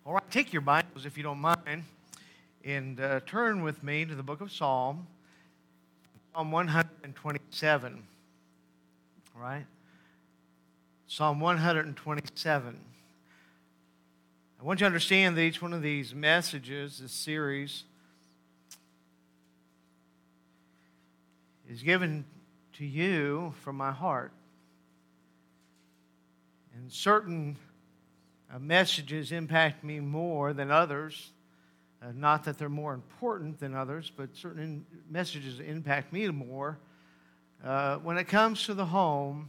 All right, take your Bibles, if you don't mind, and turn with me to the book of Psalm 127. All right? Psalm 127. I want you to understand that each one of these messages, this series, is given to you from my heart. And certain messages impact me more than others. Not that they're more important than others, but certain messages impact me more. When it comes to the home,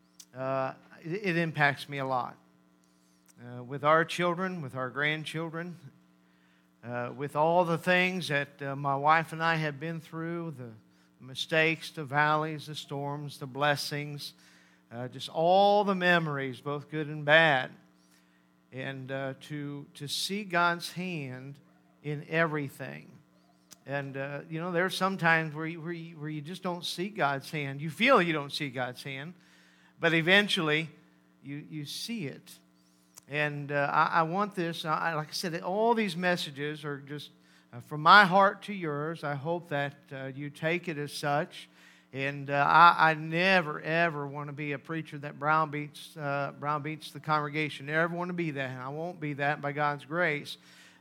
it impacts me a lot. With our children, with our grandchildren, with all the things that my wife and I have been through, the mistakes, the valleys, the storms, the blessings, just all the memories, both good and bad. And to see God's hand in everything. And, there's some times where you just don't see God's hand. You feel you don't see God's hand, but eventually you see it. And I want this, like I said, all these messages are just from my heart to yours. I hope that you take it as such. And I never, ever want to be a preacher that browbeats the congregation. Never want to be that. And I won't be that by God's grace.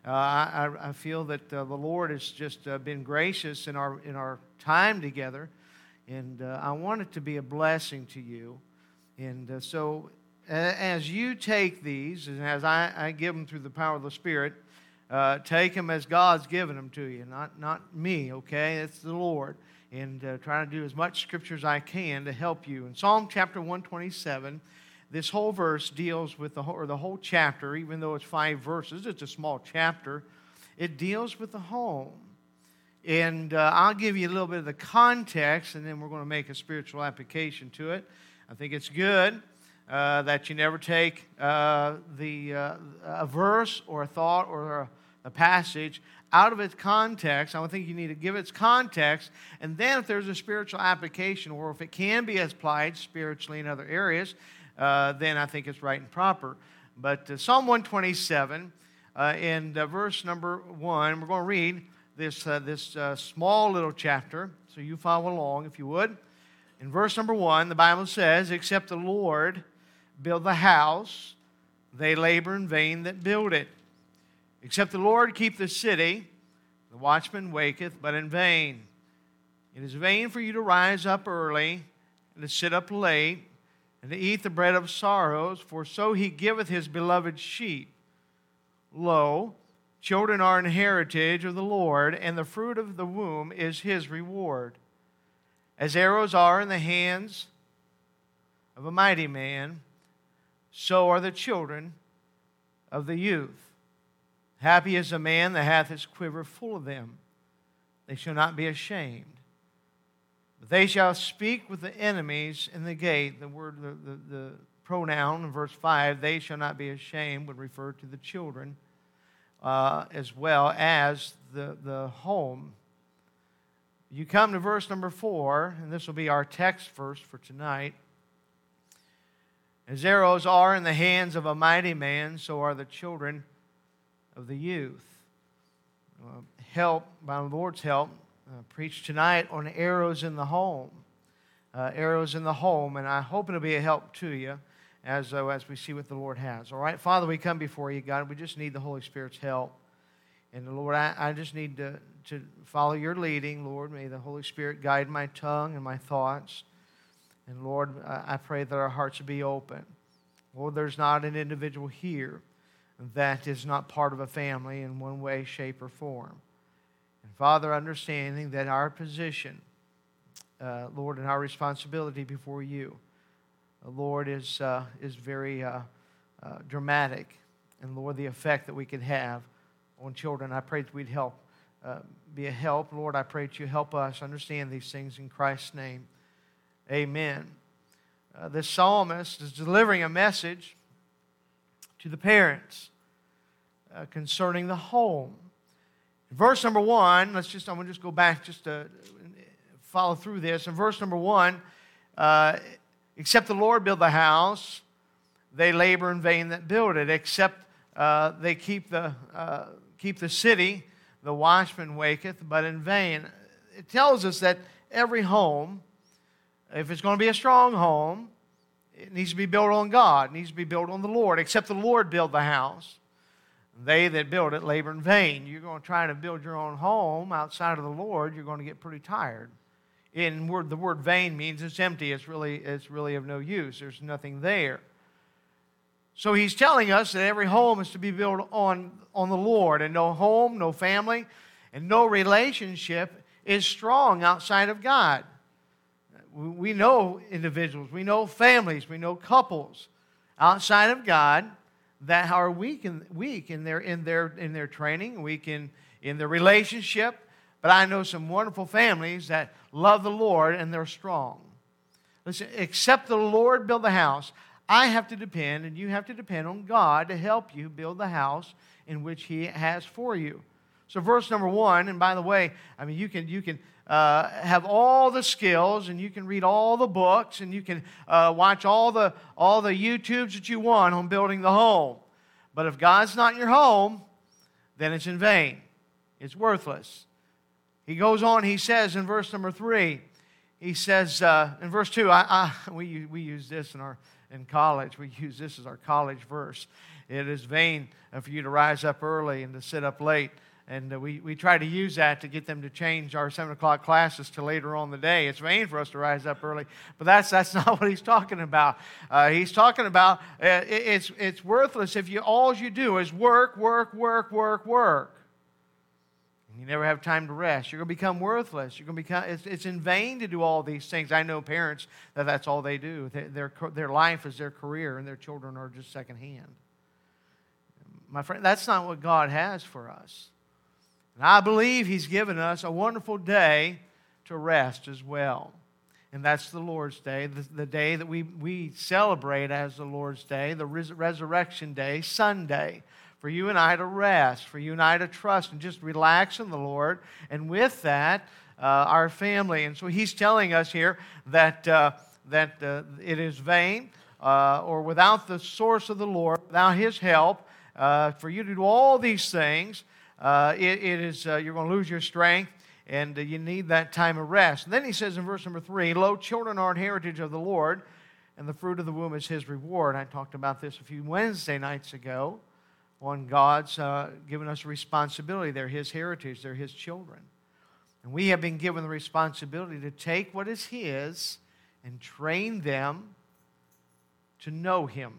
I feel that the Lord has just been gracious in our time together. And I want it to be a blessing to you. And so as you take these, and as I give them through the power of the Spirit, take them as God's given them to you, not me, okay? It's the Lord. And try to do as much scripture as I can to help you. In Psalm chapter 127, this whole verse deals with the whole chapter, even though it's 5 verses, it's a small chapter. It deals with the home. And I'll give you a little bit of the context, and then we're going to make a spiritual application to it. I think it's good that you never take a verse or a thought or a passage out of its context. I think you need to give its context, and then if there's a spiritual application, or if it can be applied spiritually in other areas, then I think it's right and proper. But Psalm 127, in verse number 1, we're going to read this small little chapter, so you follow along if you would. In verse number 1, the Bible says, "Except the Lord build the house, they labor in vain that build it. Except the Lord keep the city, the watchman waketh, but in vain. It is vain for you to rise up early, and to sit up late, and to eat the bread of sorrows, for so he giveth his beloved sheep. Lo, children are an heritage of the Lord, and the fruit of the womb is his reward. As arrows are in the hands of a mighty man, so are the children of the youth. Happy is the man that hath his quiver full of them. They shall not be ashamed. But they shall speak with the enemies in the gate." The pronoun in verse 5, "they shall not be ashamed," would refer to the children as well as the home. You come to verse number 4, and this will be our text verse for tonight. "As arrows are in the hands of a mighty man, so are the children of the youth." By the Lord's help, preach tonight on arrows in the home. Arrows in the home, and I hope it'll be a help to you as we see what the Lord has. All right, Father, we come before you, God. We just need the Holy Spirit's help. And Lord, I just need to follow your leading, Lord. May the Holy Spirit guide my tongue and my thoughts. And Lord, I pray that our hearts would be open. Lord, there's not an individual here that is not part of a family in one way, shape, or form. And Father, understanding that our position, Lord, and our responsibility before you, Lord, is very dramatic. And Lord, the effect that we could have on children, I pray that we'd be a help. Lord, I pray that you help us understand these things in Christ's name. Amen. The psalmist is delivering a message to the parents concerning the home. In verse number 1, I'm going to just go back just to follow through this. In verse number 1, except the Lord build the house, they labor in vain that build it. Except they keep the city, the watchman waketh, but in vain. It tells us that every home, if it's going to be a strong home, it needs to be built on God. It needs to be built on the Lord. Except the Lord build the house. They that build it labor in vain. You're going to try to build your own home outside of the Lord, you're going to get pretty tired. The word vain means it's empty. It's really of no use. There's nothing there. So he's telling us that every home is to be built on the Lord. And no home, no family, and no relationship is strong outside of God. We know individuals, we know families, we know couples outside of God that are weak in their training, weak in their relationship. But I know some wonderful families that love the Lord and they're strong. Listen, except the Lord build the house, I have to depend and you have to depend on God to help you build the house in which He has for you. So verse number 1, and by the way, I mean you can have all the skills, and you can read all the books, and you can watch all the YouTubes that you want on building the home. But if God's not in your home, then it's in vain. It's worthless. He goes on, he says in verse number 3, he says in verse 2, we use this in college. We use this as our college verse. It is vain for you to rise up early and to sit up late. And we try to use that to get them to change our 7 o'clock classes to later on in the day. It's vain for us to rise up early. But that's not what he's talking about. He's talking about it's worthless if all you do is work. And you never have time to rest. You're going to become worthless. It's in vain to do all these things. I know parents that's all they do. Their life is their career, and their children are just secondhand. My friend, that's not what God has for us. And I believe He's given us a wonderful day to rest as well. And that's the Lord's Day, the day that we celebrate as the Lord's Day, the Resurrection Day, Sunday, for you and I to rest, for you and I to trust and just relax in the Lord. And with that, our family. And so He's telling us here that it is vain, or without the source of the Lord, without His help, for you to do all these things, you're going to lose your strength, and you need that time of rest. And then he says in verse number 3, lo, children are an heritage of the Lord, and the fruit of the womb is His reward. I talked about this a few Wednesday nights ago, when God's given us a responsibility. They're His heritage. They're His children. And we have been given the responsibility to take what is His and train them to know Him,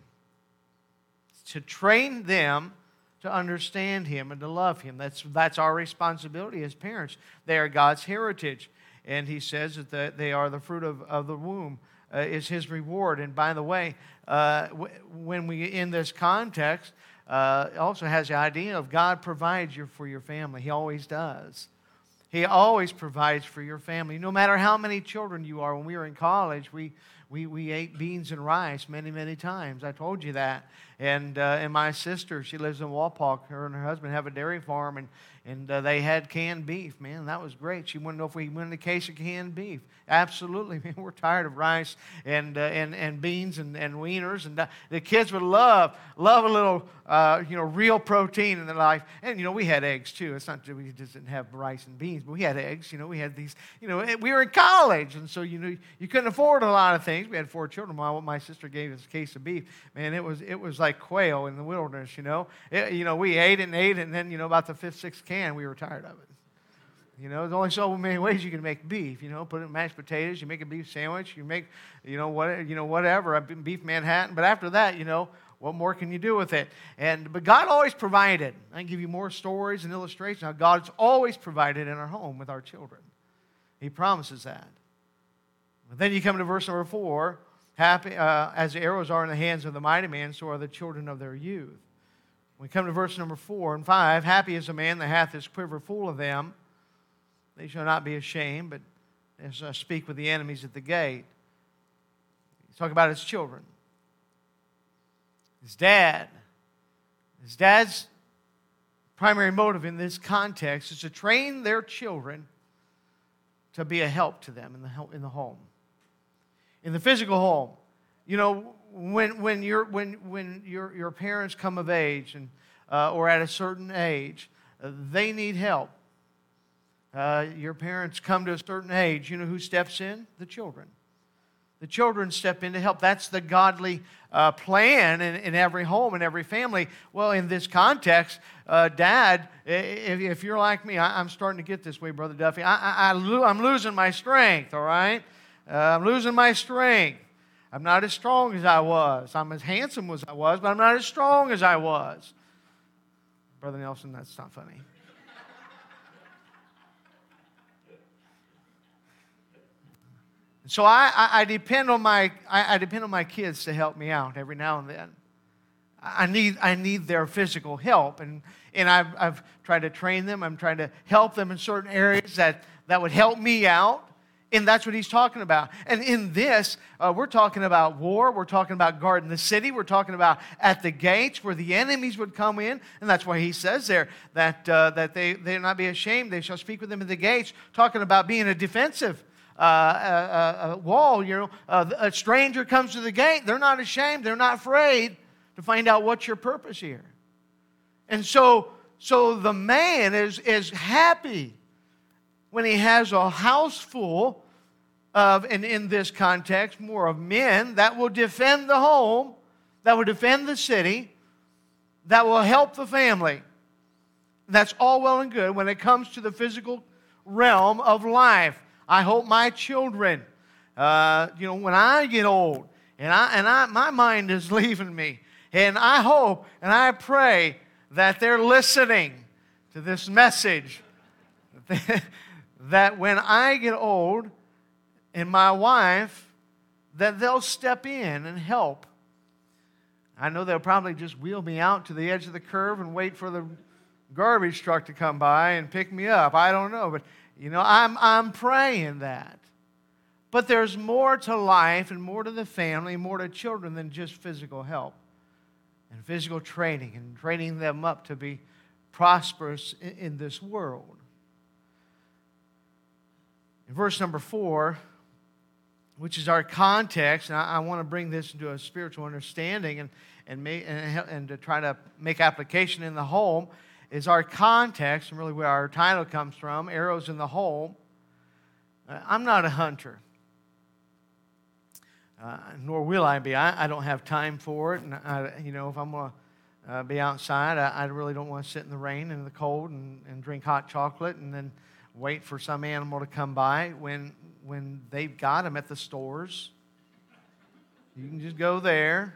to train them to understand Him and to love Him. That's our responsibility as parents. They are God's heritage. And He says that they are the fruit of the womb is His reward. And by the way, when we in this context, it also has the idea of God provides for your family. He always does. He always provides for your family. No matter how many children you are. When we were in college, we ate beans and rice many, many times. I told you that. And my sister, she lives in Walpock. Her and her husband have a dairy farm, and they had canned beef. Man, that was great. She wanted to know if we wanted a case of canned beef. Absolutely, man. We're tired of rice and beans and wieners, and the kids would love a little real protein in their life. And we had eggs too. It's not that we just didn't have rice and beans, but we had eggs. We had these. We were in college, and so you couldn't afford a lot of things. We had 4 children. My sister gave us a case of beef. Man, it was like quail in the wilderness. We ate it, and then about the 5th, 6th can, we were tired of it. There's only so many ways you can make beef. Put it in mashed potatoes. You make a beef sandwich. You make, whatever, a beef Manhattan. But after that, what more can you do with it? But God always provided. I can give you more stories and illustrations how God's always provided in our home with our children. He promises that. But then you come to verse number 4. Happy as the arrows are in the hands of the mighty man, so are the children of their youth. We come to verse number 4 and 5. Happy is the man that hath his quiver full of them. They shall not be ashamed, but as I speak with the enemies at the gate. He's talking about his children. His dad's primary motive in this context is to train their children to be a help to them in the home. In the physical home, when your parents come of age, and or at a certain age, they need help. Your parents come to a certain age. You know who steps in? The children. The children step in to help. That's the godly plan in every home, in every family. Well, in this context, Dad, if you're like me, I'm starting to get this way, Brother Duffy. I'm losing my strength, all right? I'm losing my strength. I'm not as strong as I was. I'm as handsome as I was, but I'm not as strong as I was. Brother Nelson, that's not funny. So I depend on my kids to help me out every now and then. I need their physical help, and I've tried to train them. I'm trying to help them in certain areas that would help me out, and that's what he's talking about. And in this, we're talking about war. We're talking about guarding the city. We're talking about at the gates where the enemies would come in, and that's why he says there that they not be ashamed. They shall speak with them at the gates, talking about being a defensive a wall. A stranger comes to the gate. They're not ashamed. They're not afraid to find out what's your purpose here. And so the man is happy when he has a house full of, and in this context, more of men that will defend the home, that will defend the city, that will help the family. That's all well and good when it comes to the physical realm of life. I hope my children, when I get old and my mind is leaving me, and I hope and I pray that they're listening to this message, that when I get old and my wife, that they'll step in and help. I know they'll probably just wheel me out to the edge of the curb and wait for the garbage truck to come by and pick me up. I don't know, but I'm praying that. But there's more to life and more to the family, more to children than just physical help and physical training and training them up to be prosperous in this world. In verse number 4, which is our context, and I want to bring this into a spiritual understanding and to try to make application in the home, is our context, and really where our title comes from, Arrows in the Home. I'm not a hunter, nor will I be. I don't have time for it, and if I'm going to be outside, I really don't want to sit in the rain and the cold and drink hot chocolate and then wait for some animal to come by when they've got them at the stores. You can just go there.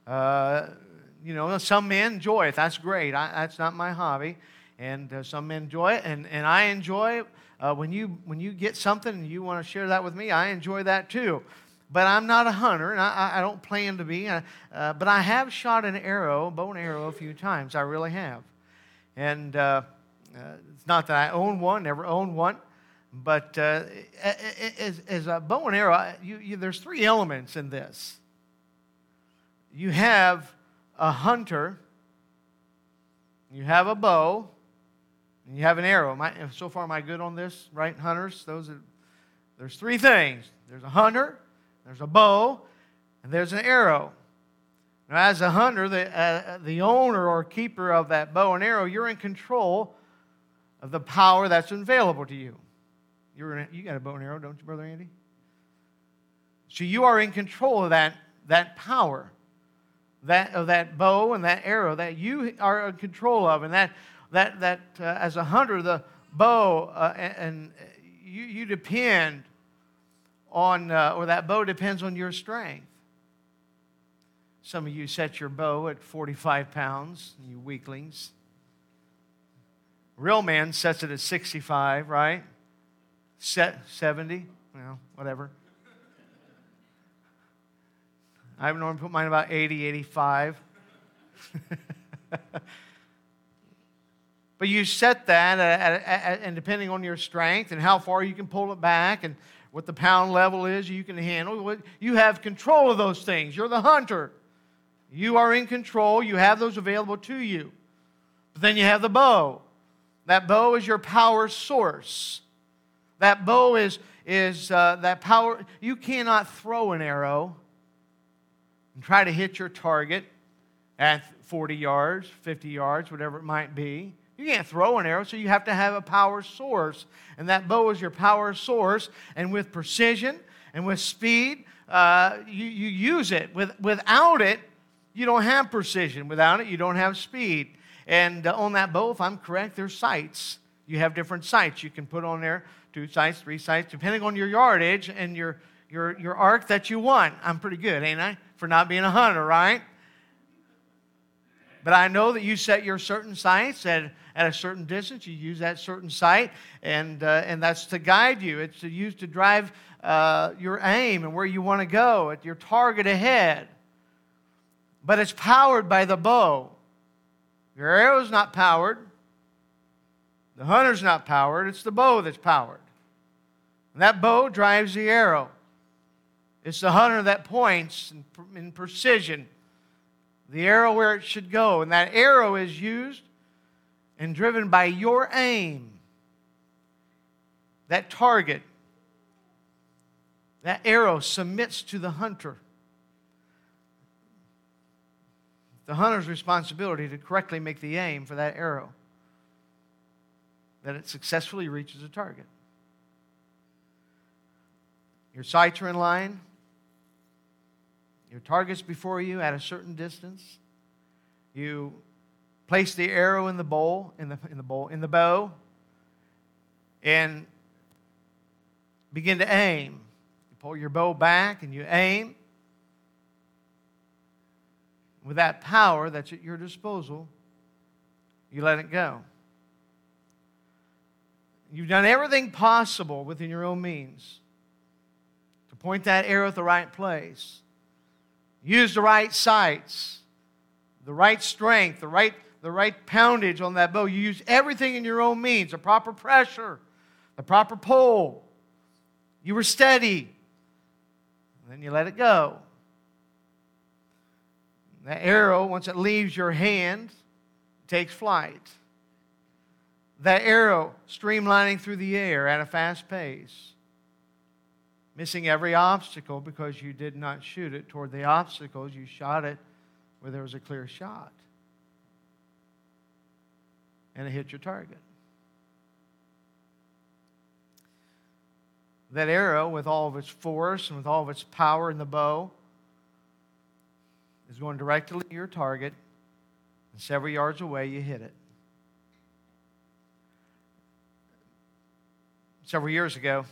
Some men enjoy it. That's great. That's not my hobby. And some men enjoy it. And I enjoy it. When you get something and you want to share that with me, I enjoy that too. But I'm not a hunter, and I don't plan to be. But I have shot an arrow, bow and arrow, a few times. I really have. And it's not that I own one, never owned one. But as a bow and arrow, there's 3 elements in this. You have a hunter, you have a bow, and you have an arrow. So far, am I good on this, right, hunters? There's 3 things. There's a hunter, there's a bow, and there's an arrow. Now, as a hunter, the owner or keeper of that bow and arrow, you're in control of the power that's available to you. You got a bow and arrow, don't you, Brother Andy? So you are in control of that power. That bow and that arrow that you are in control of, and that as a hunter, the bow and you depend on, or that bow depends on your strength. Some of you set your bow at 45 pounds, you weaklings. Real man sets it at 65, right? 70, whatever. I normally put mine about 80, 85. But you set that, and depending on your strength and how far you can pull it back and what the pound level is you can handle, you have control of those things. You're the hunter. You are in control. You have those available to you. But then you have the bow. That bow is your power source. That bow is that power. You cannot throw an arrow and try to hit your target at 40 yards, 50 yards, whatever it might be. You can't throw an arrow, so you have to have a power source. And that bow is your power source. And with precision and with speed, you use it. Without it, you don't have precision. Without it, you don't have speed. And on that bow, if I'm correct, there's sights. You have different sights. You can put on there 2 sights, 3 sights, depending on your yardage and your arc that you want. I'm pretty good, ain't I? For not being a hunter, right? But I know that you set your certain sights at a certain distance. You use that certain sight, and that's to guide you. It's to use to drive your aim and where you want to go, at your target ahead. But it's powered by the bow. Your arrow's not powered. The hunter's not powered. It's the bow that's powered. And that bow drives the arrow. It's the hunter that points in precision the arrow where it should go. And that arrow is used and driven by your aim. That target, that arrow submits to the hunter. The hunter's responsibility to correctly make the aim for that arrow, that it successfully reaches a target. Your sights are in line. Your target's before you at a certain distance. You place the arrow in the bow, and begin to aim. You pull your bow back and you aim. With that power that's at your disposal, you let it go. You've done everything possible within your own means to point that arrow at the right place. Use the right sights, the right strength, the right poundage on that bow. You use everything in your own means, the proper pressure, the proper pull. You were steady. And then you let it go. That arrow, once it leaves your hand, takes flight. That arrow streamlining through the air at a fast pace, missing every obstacle because you did not shoot it toward the obstacles. You shot it where there was a clear shot. And it hit your target. That arrow, with all of its force and with all of its power in the bow, is going directly to your target, and several yards away you hit it. Several years ago,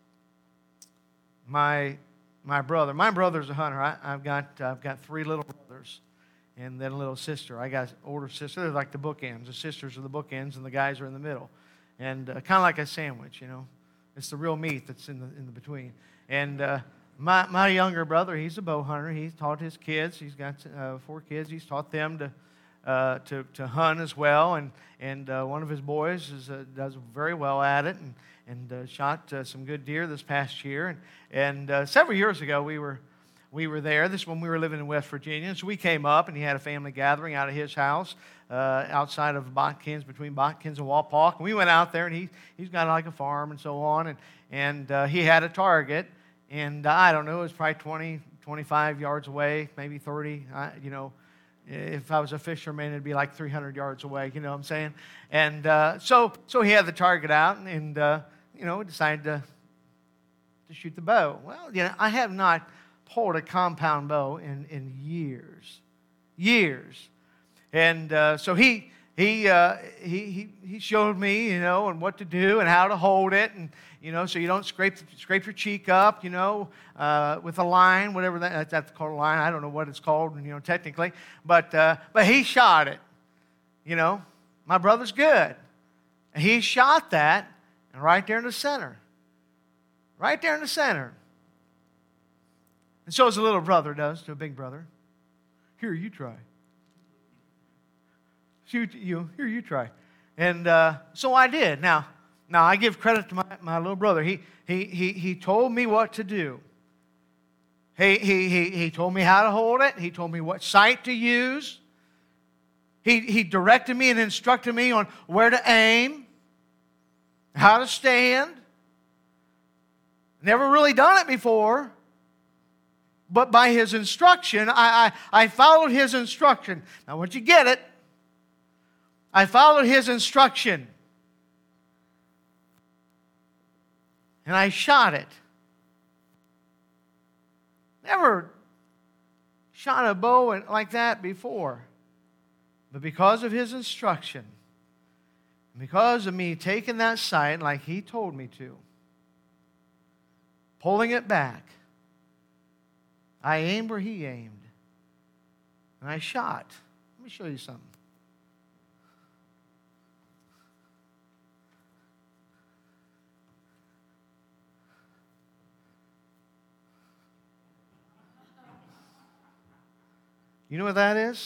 my brother's a hunter. I've got 3 little brothers and then a little sister. I got an older sister. They're like the bookends. The sisters are the bookends and the guys are in the middle. And kind of like a sandwich, you know. It's the real meat that's in the between. And my younger brother, he's a bow hunter. He's taught his kids. He's got 4 kids. He's taught them to hunt as well. And one of his boys does very well at it and shot some good deer this past year. And several years ago, we were there. This is when we were living in West Virginia. And so we came up, and he had a family gathering out of his house outside of Botkins, between Botkins and Wapak. And we went out there, and he's got like a farm and so on. And he had a target. And I don't know, it was probably 20, 25 yards away, maybe 30. If I was a fisherman, it'd be like 300 yards away, you know what I'm saying? And so he had the target out and decided to shoot the bow. Well, I have not pulled a compound bow in years. And so he showed me, and what to do and how to hold it, and so you don't scrape your cheek up, with a line, whatever that's called, a line. I don't know what it's called, technically, but he shot it. My brother's good, and he shot that, and right there in the center, and so as a little brother does to a big brother. Here, you try. Shoot you. Here, you try. And so I did. Now I give credit to my little brother. He told me what to do. He told me how to hold it. He told me what sight to use. He directed me and instructed me on where to aim, how to stand. Never really done it before, but by His instruction, I followed His instruction. Now, once you get it, I followed His instruction. And I shot it. Never shot a bow like that before. But because of His instruction, because of me taking that sight like He told me to, pulling it back, I aimed where He aimed. And I shot. Let me show you something. You know what that is?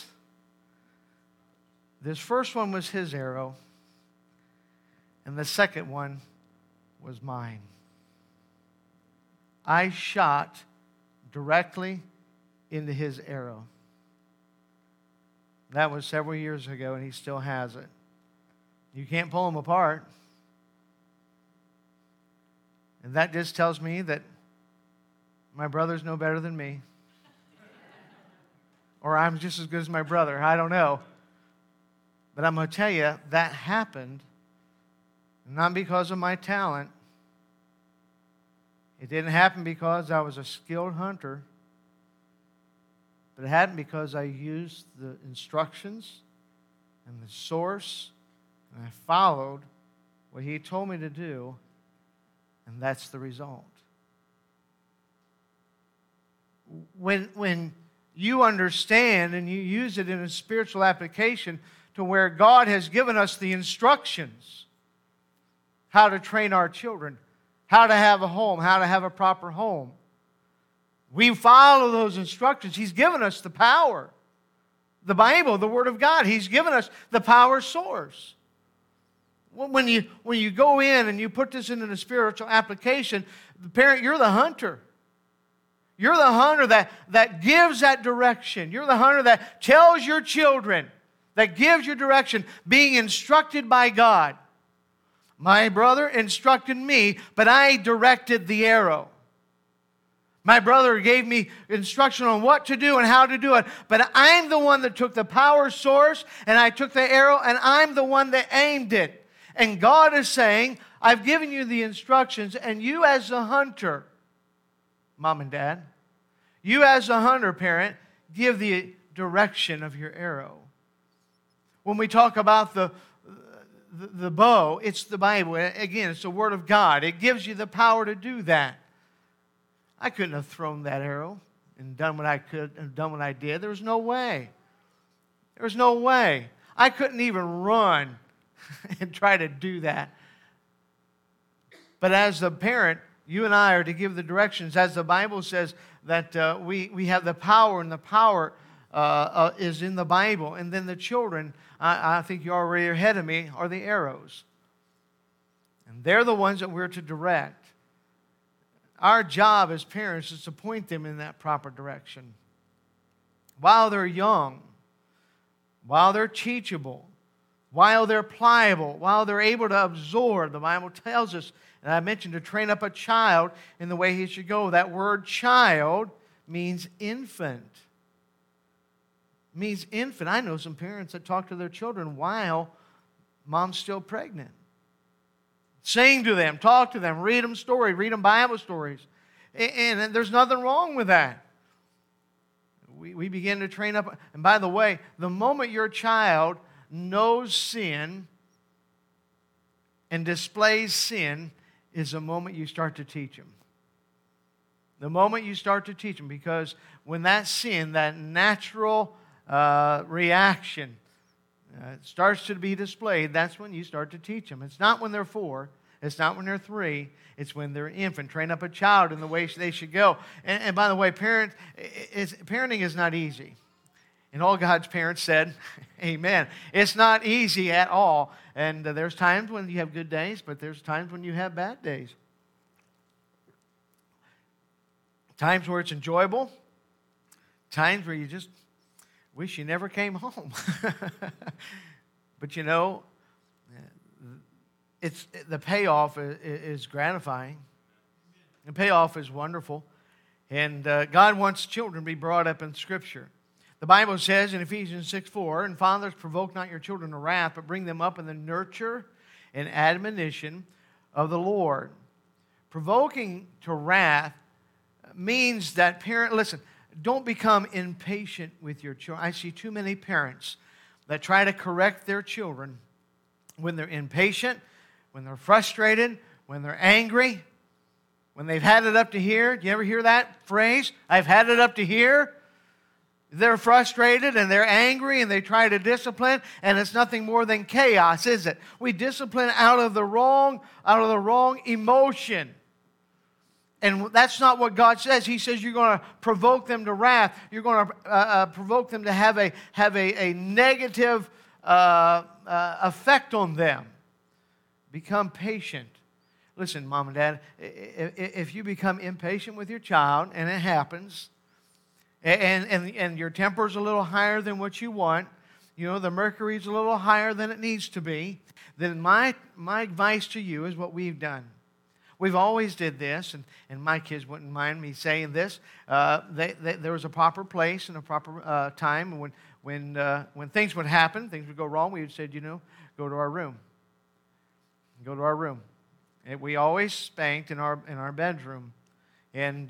This first one was His arrow, and the second one was mine. I shot directly into His arrow. That was several years ago, and He still has it. You can't pull them apart. And that just tells me that my brother's no better than me. Or I'm just as good as my brother. I don't know. But I'm going to tell you, that happened not because of my talent. It didn't happen because I was a skilled hunter. But it happened because I used the instructions and the source, and I followed what He told me to do, and that's the result. When you understand and you use it in a spiritual application to where God has given us the instructions how to train our children, how to have a home, how to have a proper home. We follow those instructions. He's given us the power. The Bible, the Word of God, He's given us the power source. When you go in and you put this into the spiritual application, the parent, you're the hunter. You're the hunter that gives that direction. You're the hunter that tells your children, that gives your direction, being instructed by God. My brother instructed me, but I directed the arrow. My brother gave me instruction on what to do and how to do it, but I'm the one that took the power source, and I took the arrow, and I'm the one that aimed it. And God is saying, I've given you the instructions, and you as a hunter, Mom and Dad, you as a hunter parent, give the direction of your arrow. When we talk about the bow, it's the Bible. Again, it's the Word of God. It gives you the power to do that. I couldn't have thrown that arrow and done what I could and done what I did. There was no way. There was no way. I couldn't even run and try to do that. But as the parent, you and I are to give the directions. As the Bible says that we have the power, and the power is in the Bible. And then the children, I think you're already ahead of me, are the arrows. And they're the ones that we're to direct. Our job as parents is to point them in that proper direction. While they're young, while they're teachable, while they're pliable, while they're able to absorb, the Bible tells us, and I mentioned to train up a child in the way he should go. That word child means infant. It means infant. I know some parents that talk to their children while mom's still pregnant. Sing to them, talk to them, read them stories, read them Bible stories. And there's nothing wrong with that. We begin to train up. And by the way, the moment your child knows sin and displays sin is the moment you start to teach them. The moment you start to teach them, because when that sin, that natural reaction starts to be displayed, that's when you start to teach them. It's not when they're 4. It's not when they're 3. It's when they're infant. Train up a child in the way they should go. And by the way, parenting is not easy. And all God's parents said, amen. It's not easy at all. And there's times when you have good days, but there's times when you have bad days. Times where it's enjoyable. Times where you just wish you never came home. But you know, the payoff is gratifying. The payoff is wonderful. And God wants children to be brought up in Scripture. The Bible says in Ephesians 6:4, "And fathers, provoke not your children to wrath, but bring them up in the nurture and admonition of the Lord." Provoking to wrath means that listen, don't become impatient with your children. I see too many parents that try to correct their children when they're impatient, when they're frustrated, when they're angry, when they've had it up to here. Do you ever hear that phrase? I've had it up to here. They're frustrated and they're angry and they try to discipline, and it's nothing more than chaos, is it? We discipline out of the wrong emotion. And that's not what God says. He says you're going to provoke them to wrath. You're going to provoke them to have a negative effect on them. Become patient. Listen, Mom and Dad, if you become impatient with your child, and it happens, and your temper's a little higher than what you want, the mercury's a little higher than it needs to be, then my advice to you is what we've done. We've always did this, and my kids wouldn't mind me saying this. There was a proper place and a proper time when things would happen, things would go wrong. We would say, go to our room. Go to our room. And we always spanked in our bedroom, and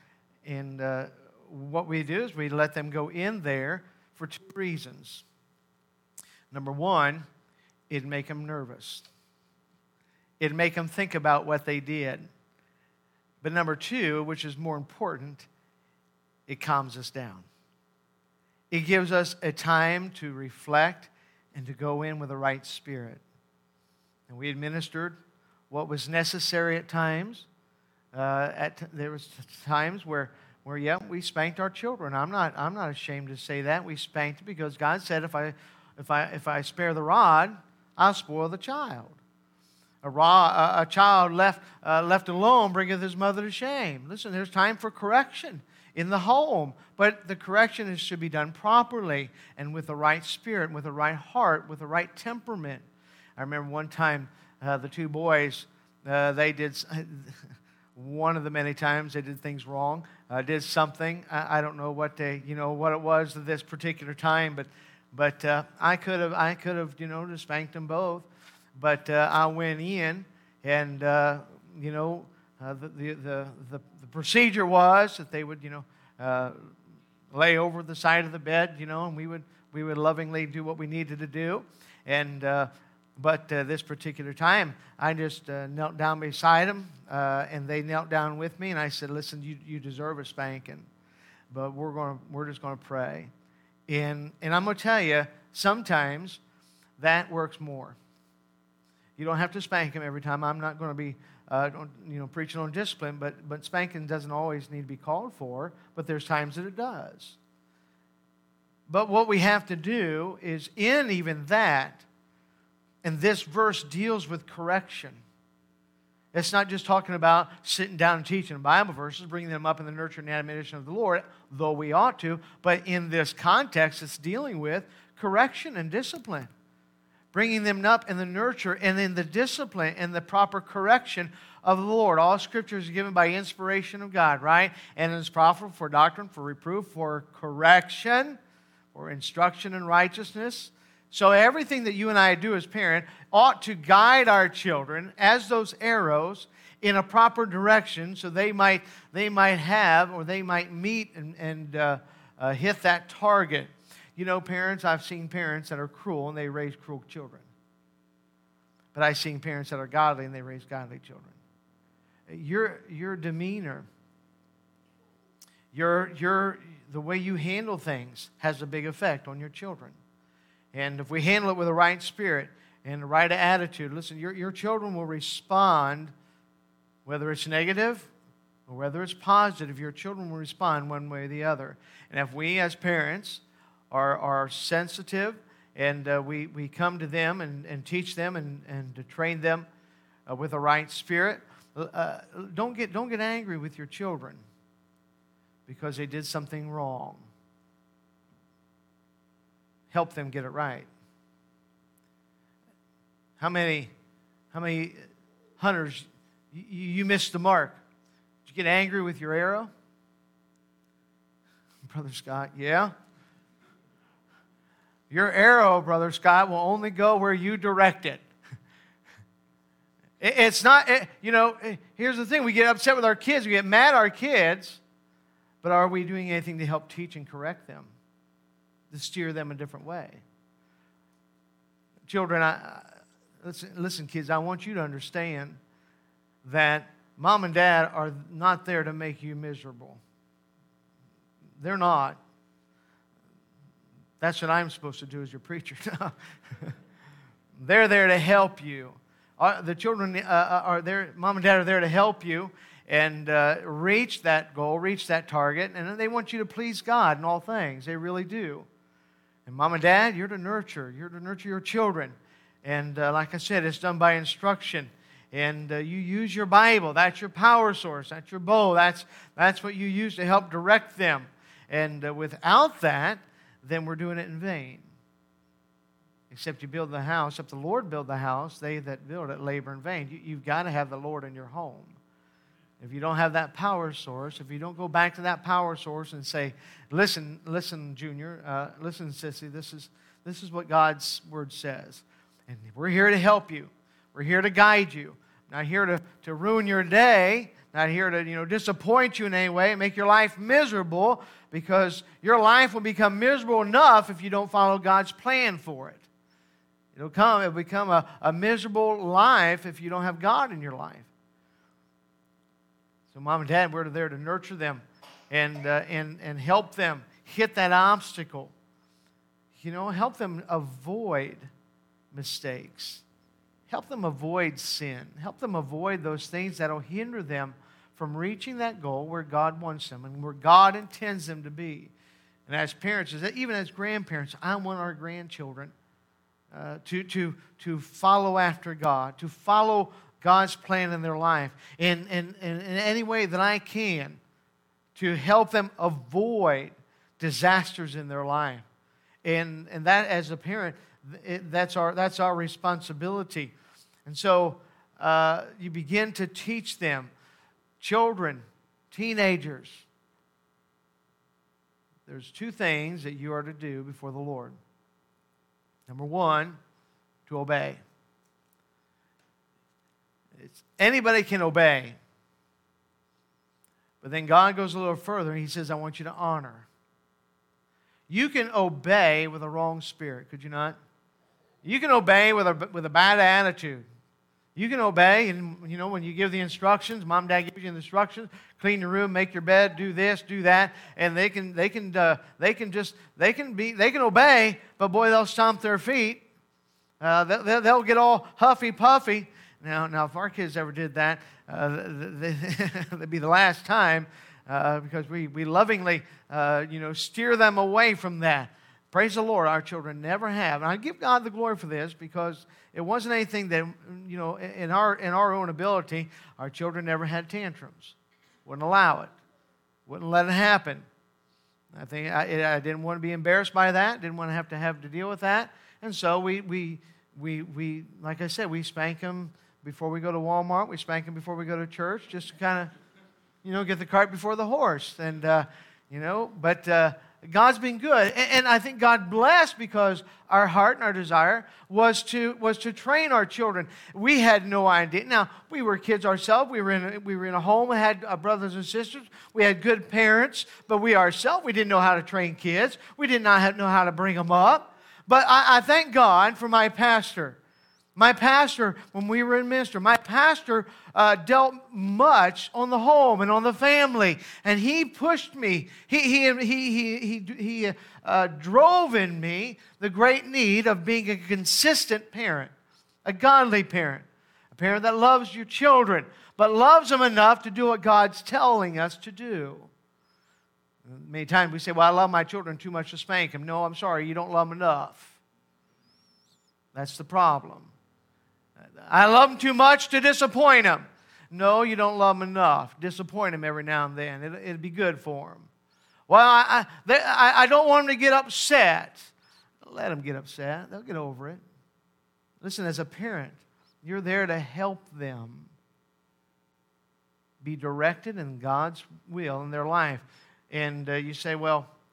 what we do is we let them go in there for two reasons. Number one, it'd make them nervous. It'd make them think about what they did. But number two, which is more important, it calms us down. It gives us a time to reflect and to go in with the right spirit. And we administered what was necessary at times. There was times where we spanked our children. I'm not ashamed to say that. We spanked because God said if I spare the rod, I'll spoil the child. A child left alone bringeth his mother to shame. Listen, there's time for correction in the home, but the correction should be done properly and with the right spirit, with the right heart, with the right temperament. I remember one time the two boys, they did one of the many times they did things wrong, did something. I don't know what what it was at this particular time, but I could have just spanked them both. But I went in, and the procedure was that they would lay over the side of the bed, and we would lovingly do what we needed to do. And but this particular time, I just knelt down beside them, and they knelt down with me, and I said, "Listen, you deserve a spanking, but we're just going to pray." And I'm going to tell you, sometimes that works more. You don't have to spank them every time. I'm not going to be preaching on discipline, but spanking doesn't always need to be called for, but there's times that it does. But what we have to do is, in even that, and this verse deals with correction. It's not just talking about sitting down and teaching Bible verses, bringing them up in the nurture and admonition of the Lord, though we ought to, but in this context, it's dealing with correction and discipline. Bringing them up in the nurture and in the discipline and the proper correction of the Lord. All Scripture is given by inspiration of God, right? And is profitable for doctrine, for reproof, for correction, for instruction in righteousness. So everything that you and I do as parents ought to guide our children as those arrows in a proper direction, so they might have, or they might meet and hit that target. Parents, I've seen parents that are cruel and they raise cruel children. But I've seen parents that are godly and they raise godly children. Your demeanor, the way you handle things has a big effect on your children. And if we handle it with the right spirit and the right attitude, listen, your children will respond, whether it's negative or whether it's positive. Your children will respond one way or the other. And if we as parents are sensitive, and we come to them and teach them and to train them with the right spirit. Don't get angry with your children because they did something wrong. Help them get it right. How many hunters you missed the mark? Did you get angry with your arrow? Brother Scott. Yeah? Your arrow, Brother Scott, will only go where you direct it. It's not, here's the thing. We get upset with our kids. We get mad at our kids. But are we doing anything to help teach and correct them? To steer them a different way? Children, listen, kids, I want you to understand that Mom and Dad are not there to make you miserable. They're not. That's what I'm supposed to do as your preacher. They're there to help you. The children are there, Mom and Dad are there to help you and reach that goal, reach that target, and they want you to please God in all things. They really do. And Mom and Dad, you're to nurture. You're to nurture your children. And like I said, it's done by instruction. And you use your Bible. That's your power source. That's your bow. That's what you use to help direct them. And without that, then we're doing it in vain. Except you build the house, except the Lord build the house, they that build it labor in vain. You've got to have the Lord in your home. If you don't have that power source, if you don't go back to that power source and say, listen, Junior, listen, Sissy, this is what God's Word says. And we're here to help you. We're here to guide you. Not here to ruin your day, not here to disappoint you in any way and make your life miserable, because your life will become miserable enough if you don't follow God's plan for it. It'll become a miserable life if you don't have God in your life. So Mom and Dad, we're there to nurture them and help them hit that obstacle. Help them avoid mistakes. Help them avoid sin. Help them avoid those things that will hinder them from reaching that goal where God wants them and where God intends them to be. And as parents, even as grandparents, I want our grandchildren to follow after God, to follow God's plan in their life in any way that I can, to help them avoid disasters in their life. And that, as a parent, that's our responsibility. And so you begin to teach them, children, teenagers. There's two things that you are to do before the Lord. Number one, to obey. Anybody can obey. But then God goes a little further and He says, I want you to honor. You can obey with a wrong spirit, could you not? You can obey with a bad attitude. You can obey, and when you give the instructions, Mom and Dad give you the instructions, clean your room, make your bed, do this, do that, and they can obey, but boy, they'll stomp their feet. They'll get all huffy puffy. Now, if our kids ever did that, that'd be the last time, because we lovingly steer them away from that. Praise the Lord, our children never have. And I give God the glory for this, because it wasn't anything that, in our own ability, our children never had tantrums. Wouldn't allow it. Wouldn't let it happen. I think I didn't want to be embarrassed by that. Didn't want to have to deal with that. And so we like I said, we spank them before we go to Walmart. We spank them before we go to church, just to kind of, get the cart before the horse. And, but God's been good. And I think God blessed, because our heart and our desire was to train our children. We had no idea. Now, we were kids ourselves. We were in a home. We had brothers and sisters. We had good parents. But we ourselves, we didn't know how to train kids. We did not know how to bring them up. But I thank God for my pastor. My pastor, when we were in ministry, my pastor dealt much on the home and on the family, and he pushed me. He drove in me the great need of being a consistent parent, a godly parent, a parent that loves your children, but loves them enough to do what God's telling us to do. Many times we say, well, I love my children too much to spank them. No, I'm sorry, you don't love them enough. That's the problem. I love them too much to disappoint them. No, you don't love them enough. Disappoint them every now and then. It'll be good for them. Well, I don't want them to get upset. Let them get upset. They'll get over it. Listen, as a parent, you're there to help them be directed in God's will in their life. And you say, well,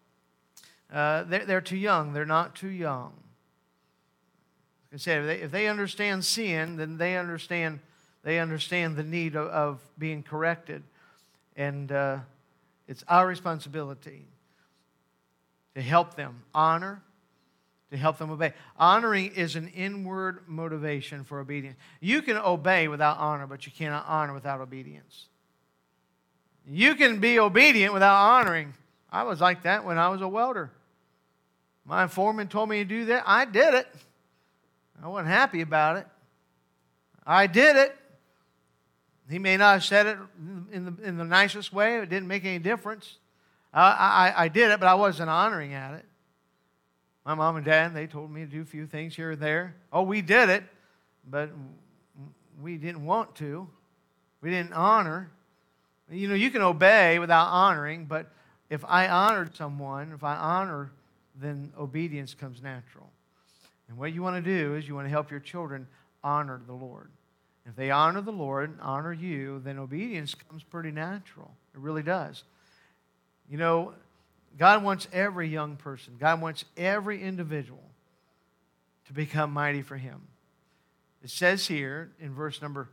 they're too young. They're not too young. Like I said, if they understand sin, then they understand the need of being corrected. And it's our responsibility to help them honor, to help them obey. Honoring is an inward motivation for obedience. You can obey without honor, but you cannot honor without obedience. You can be obedient without honoring. I was like that when I was a welder. My foreman told me to do that. I did it. I wasn't happy about it. I did it. He may not have said it in the nicest way. It didn't make any difference. I did it, but I wasn't honoring at it. My mom and dad, they told me to do a few things here and there. Oh, we did it, but we didn't want to. We didn't honor. You know, you can obey without honoring, but if I honored someone, if I honor, then obedience comes natural. And what you want to do is you want to help your children honor the Lord. If they honor the Lord, honor you, then obedience comes pretty natural. It really does. You know, God wants every young person, God wants every individual to become mighty for Him. It says here in verse number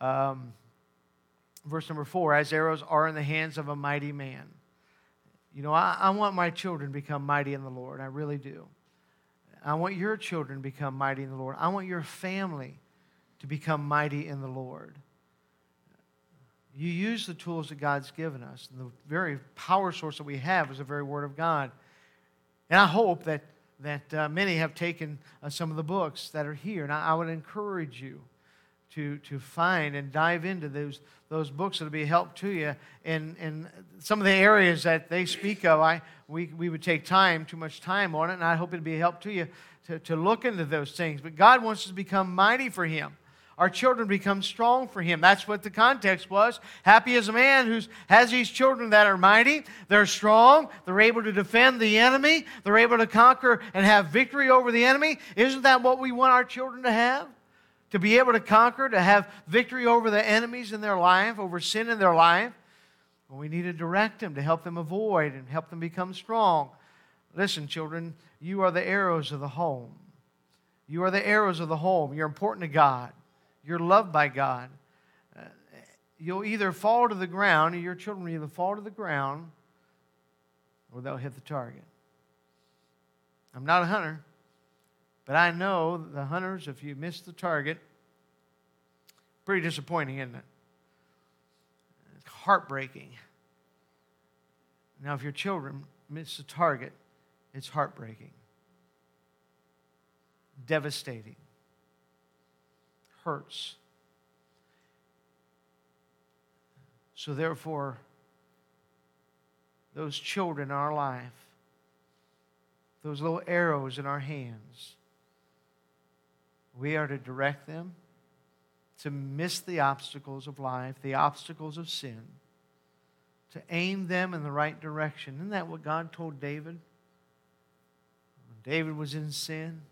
4, as arrows are in the hands of a mighty man. You know, I want my children to become mighty in the Lord. I really do. I want your children to become mighty in the Lord. I want your family to become mighty in the Lord. You use the tools that God's given us. And the very power source that we have is the very Word of God. And I hope that many have taken some of the books that are here. And I would encourage you to find and dive into those books that will be a help to you. And some of the areas that they speak of, we would take too much time on it, and I hope it would be a help to you to look into those things. But God wants us to become mighty for Him. Our children become strong for Him. That's what the context was. Happy is a man who has these children that are mighty. They're strong. They're able to defend the enemy. They're able to conquer and have victory over the enemy. Isn't that what we want our children to have? To be able to conquer, to have victory over the enemies in their life, over sin in their life. Well, we need to direct them to help them avoid and help them become strong. Listen, children, you are the arrows of the home. You are the arrows of the home. You're important to God. You're loved by God. You'll either fall to the ground, or your children will either fall to the ground, or they'll hit the target. I'm not a hunter. But I know the hunters, if you miss the target, pretty disappointing, isn't it? It's heartbreaking. Now, if your children miss the target, it's heartbreaking, devastating, hurts. So therefore, those children in our life, those little arrows in our hands, we are to direct them to miss the obstacles of life, the obstacles of sin, to aim them in the right direction. Isn't that what God told David? When David was in sin,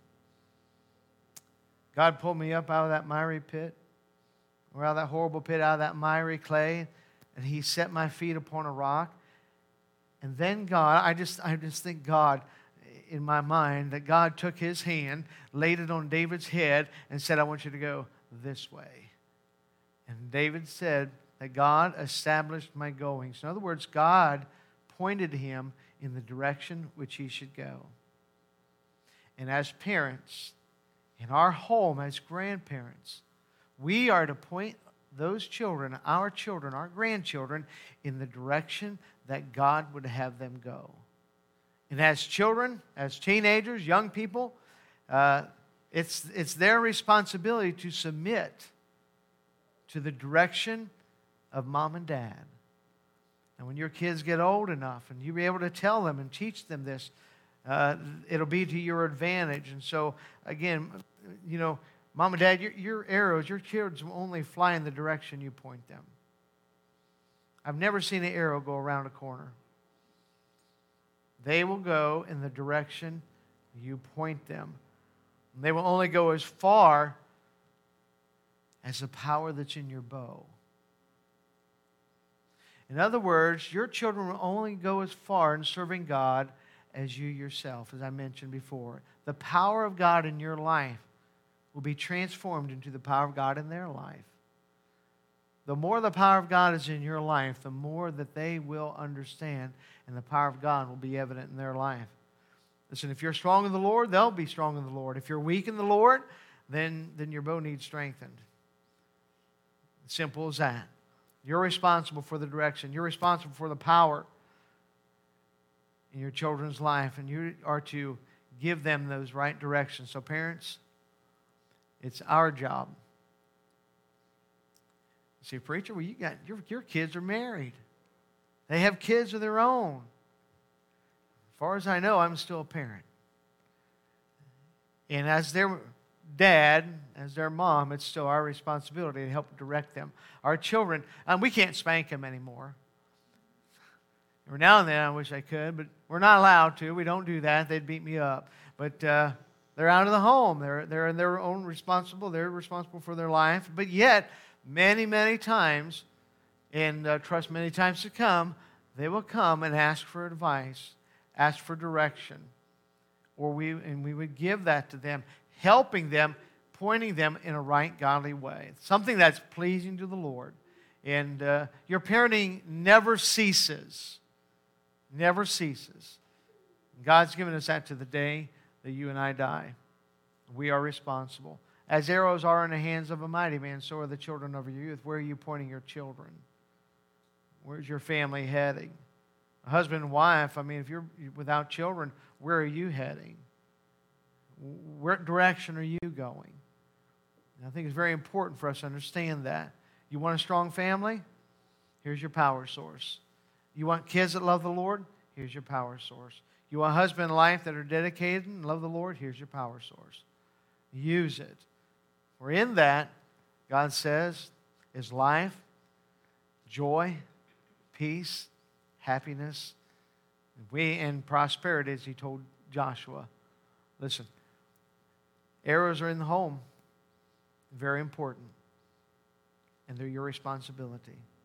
God pulled me up out of that miry pit, or out of that horrible pit, out of that miry clay, and He set my feet upon a rock. And then God, I just think God, in my mind, that God took His hand, laid it on David's head, and said, I want you to go this way. And David said that God established my goings. In other words, God pointed him in the direction which he should go. And as parents, in our home, as grandparents, we are to point those children, our grandchildren, in the direction that God would have them go. And as children, as teenagers, young people, it's their responsibility to submit to the direction of mom and dad. And when your kids get old enough and you'll be able to tell them and teach them this, it'll be to your advantage. And so, again, you know, mom and dad, your arrows, your kids will only fly in the direction you point them. I've never seen an arrow go around a corner. They will go in the direction you point them. And they will only go as far as the power that's in your bow. In other words, your children will only go as far in serving God as you yourself, as I mentioned before. The power of God in your life will be transformed into the power of God in their life. The more the power of God is in your life, the more that they will understand, and the power of God will be evident in their life. Listen, if you're strong in the Lord, they'll be strong in the Lord. If you're weak in the Lord, then your bow needs strengthened. Simple as that. You're responsible for the direction. You're responsible for the power in your children's life, and you are to give them those right directions. So parents, it's our job. You say, preacher, well, your kids are married. They have kids of their own. As far as I know, I'm still a parent. And as their dad, as their mom, it's still our responsibility to help direct them. Our children, we can't spank them anymore. Every now and then I wish I could, but we're not allowed to. We don't do that. They'd beat me up. But they're out of the home. They're in their own responsible. They're responsible for their life. But yet, many, many times, and trust many times to come, they will come and ask for advice, ask for direction. We would give that to them, helping them, pointing them in a right, godly way. Something that's pleasing to the Lord. And your parenting never ceases. Never ceases. God's given us that to the day that you and I die. We are responsible. As arrows are in the hands of a mighty man, so are the children of your youth. Where are you pointing your children? Where's your family heading? A husband and wife, if you're without children, where are you heading? What direction are you going? And I think it's very important for us to understand that. You want a strong family? Here's your power source. You want kids that love the Lord? Here's your power source. You want a husband and wife that are dedicated and love the Lord? Here's your power source. Use it. For in that, God says, is life, joy, peace, happiness, and prosperity, as he told Joshua. Listen, arrows are in the home. Very important. And they're your responsibility.